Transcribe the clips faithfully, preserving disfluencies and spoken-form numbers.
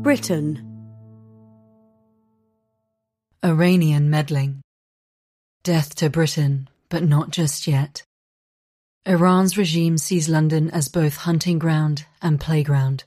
Britain. Iranian meddling. Death to Britain, but not just yet. Iran's regime sees London as both hunting ground and playground.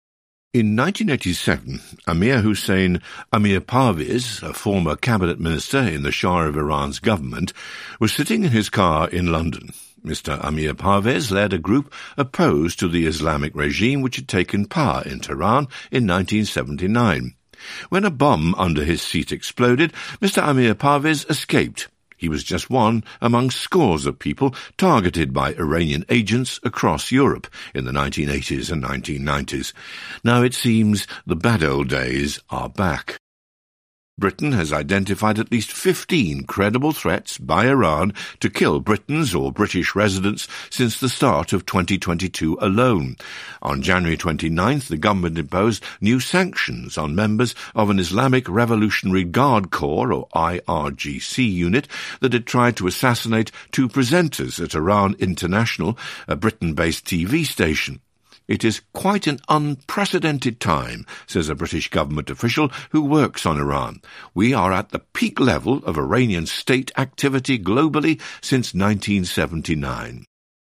In nineteen eighty-seven, Amir Hussein Amir Parviz, a former cabinet minister in the Shah of Iran's government, was sitting in his car in London. Mister Amir Parviz led a group opposed to the Islamic regime which had taken power in Tehran in nineteen seventy-nine. When a bomb under his seat exploded, Mister Amir Parviz escaped. He was just one among scores of people targeted by Iranian agents across Europe in the nineteen eighties and nineteen nineties. Now it seems the bad old days are back. Britain has identified at least fifteen credible threats by Iran to kill Britons or British residents since the start of twenty twenty-two alone. On January twenty-ninth, the government imposed new sanctions on members of an Islamic Revolutionary Guard Corps, or I R G C unit, that had tried to assassinate two presenters at Iran International, a Britain-based T V station. It is quite an unprecedented time, says a British government official who works on Iran. We are at the peak level of Iranian state activity globally since nineteen seventy-nine.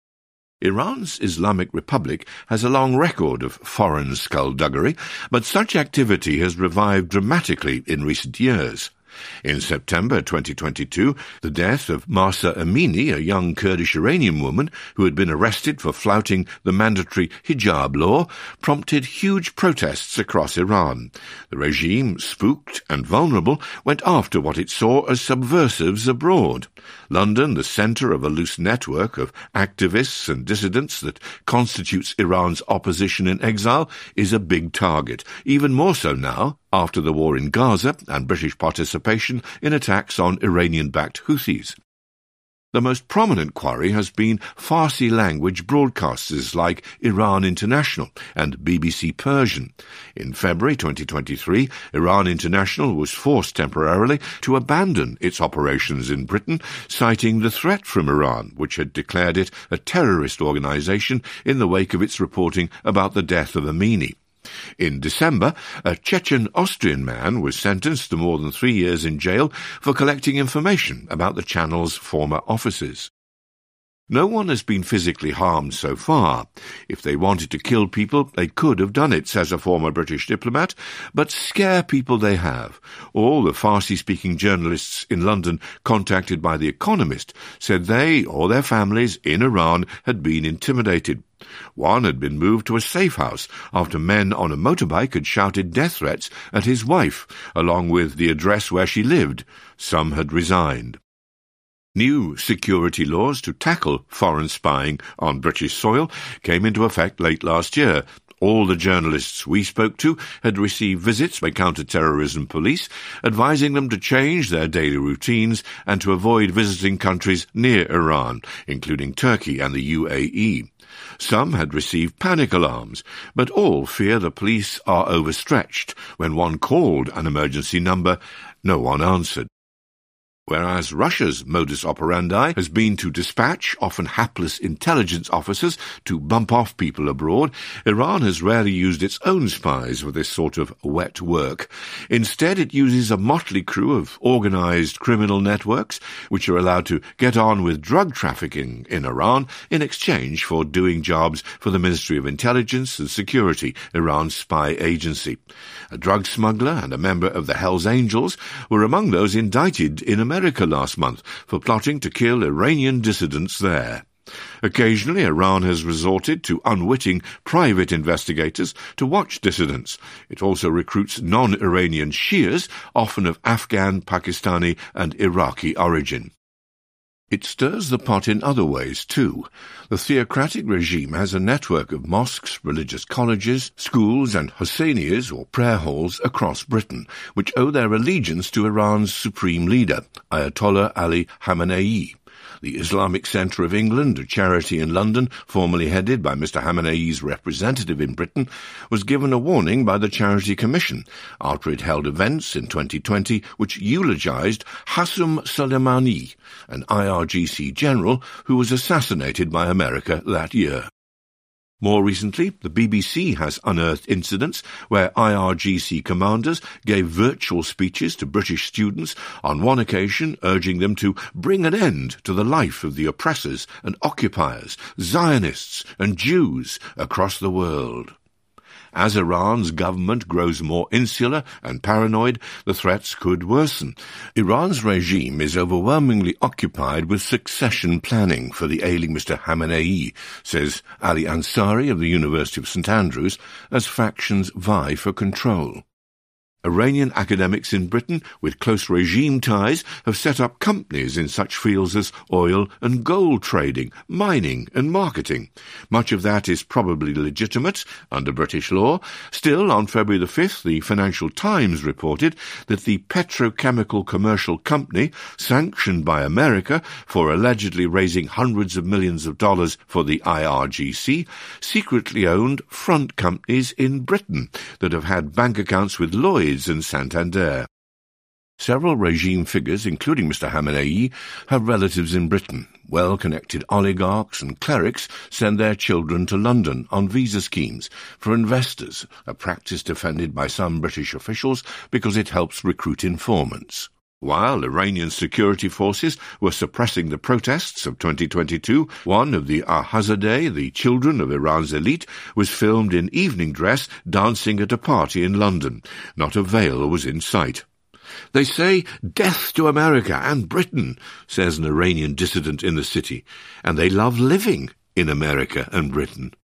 Iran's Islamic Republic has a long record of foreign skullduggery, but such activity has revived dramatically in recent years. In September twenty twenty-two, the death of Mahsa Amini, a young Kurdish Iranian woman who had been arrested for flouting the mandatory hijab law, prompted huge protests across Iran. The regime, spooked and vulnerable, went after what it saw as subversives abroad. London, the centre of a loose network of activists and dissidents that constitutes Iran's opposition in exile, is a big target, even more so now, after the war in Gaza and British participation in attacks on Iranian-backed Houthis. The most prominent quarry has been Farsi-language broadcasters like Iran International and B B C Persian. In February twenty twenty-three, Iran International was forced temporarily to abandon its operations in Britain, citing the threat from Iran, which had declared it a terrorist organisation in the wake of its reporting about the death of Amini. In December, a Chechen Austrian man was sentenced to more than three years in jail for collecting information about the channel's former offices. No one has been physically harmed so far. If they wanted to kill people, they could have done it, says a former British diplomat, but scare people they have. All the Farsi-speaking journalists in London contacted by The Economist said they or their families in Iran had been intimidated. One had been moved to a safe house after men on a motorbike had shouted death threats at his wife, along with the address where she lived. Some had resigned. New security laws to tackle foreign spying on British soil came into effect late last year. All the journalists we spoke to had received visits by counter-terrorism police, advising them to change their daily routines and to avoid visiting countries near Iran, including Turkey and the U A E. Some had received panic alarms, but all fear the police are overstretched. When one called an emergency number, no one answered. Whereas Russia's modus operandi has been to dispatch often hapless intelligence officers to bump off people abroad, Iran has rarely used its own spies for this sort of wet work. Instead, it uses a motley crew of organized criminal networks, which are allowed to get on with drug trafficking in Iran in exchange for doing jobs for the Ministry of Intelligence and Security, Iran's spy agency. A drug smuggler and a member of the Hells Angels were among those indicted in America. America last month for plotting to kill Iranian dissidents there. Occasionally, Iran has resorted to unwitting private investigators to watch dissidents. It also recruits non-Iranian Shias, often of Afghan, Pakistani and Iraqi origin. It stirs the pot in other ways, too. The theocratic regime has a network of mosques, religious colleges, schools and Husseinias, or prayer halls, across Britain, which owe their allegiance to Iran's supreme leader, Ayatollah Ali Khamenei. The Islamic Centre of England, a charity in London, formerly headed by Mister Khamenei's representative in Britain, was given a warning by the Charity Commission after it held events in twenty twenty which eulogised Qasem Soleimani, an I R G C general who was assassinated by America that year. More recently, the B B C has unearthed incidents where I R G C commanders gave virtual speeches to British students, on one occasion urging them to bring an end to the life of the oppressors and occupiers, Zionists and Jews across the world. As Iran's government grows more insular and paranoid, the threats could worsen. Iran's regime is overwhelmingly occupied with succession planning for the ailing Mister Khamenei, says Ali Ansari of the University of St Andrews, as factions vie for control. Iranian academics in Britain with close regime ties have set up companies in such fields as oil and gold trading, mining and marketing. Much of that is probably legitimate under British law. Still, on February the fifth, the Financial Times reported that the petrochemical commercial company, sanctioned by America for allegedly raising hundreds of millions of dollars for the I R G C, secretly owned front companies in Britain that have had bank accounts with Lloyds and Santander. Several regime figures, including Mister Khamenei, have relatives in Britain. Well-connected oligarchs and clerics send their children to London on visa schemes for investors, a practice defended by some British officials because it helps recruit informants. While Iranian security forces were suppressing the protests of twenty twenty-two, one of the Ahazadeh, the children of Iran's elite, was filmed in evening dress dancing at a party in London. Not a veil was in sight. They say, "Death to America and Britain," says an Iranian dissident in the city, and they love living in America and Britain.